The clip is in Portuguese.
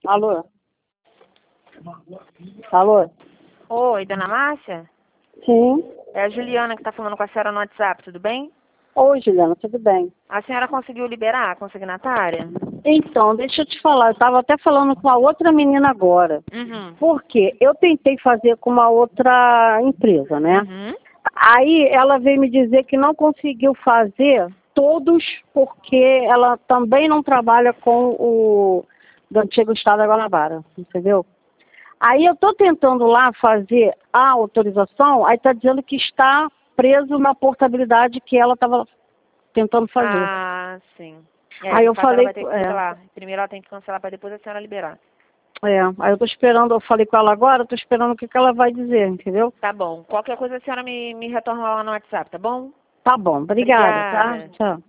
Alô? Alô? Oi, dona Márcia? Sim. É a Juliana que está falando com a senhora no WhatsApp, tudo bem? Oi, Juliana, tudo bem? A senhora conseguiu liberar a consignatária? Então, deixa eu te falar, eu estava até falando com a outra menina agora. Uhum. Porque eu tentei fazer com uma outra empresa, né? Uhum. Aí ela veio me dizer que não conseguiu fazer todos porque ela também não trabalha com o do antigo estado da Guanabara, entendeu? Aí eu estou tentando lá fazer a autorização, aí está dizendo que está preso na portabilidade que ela estava tentando fazer. Ah, sim. Aí De eu fato, ela falei, vai ter que cancelar. Primeiro ela tem que cancelar para depois a senhora liberar. aí eu tô esperando, eu falei com ela agora, eu tô esperando o que ela vai dizer, entendeu? Tá bom. Qualquer coisa a senhora me retorna lá no WhatsApp, tá bom? Tá bom, obrigada, tá? Obrigada. Tchau.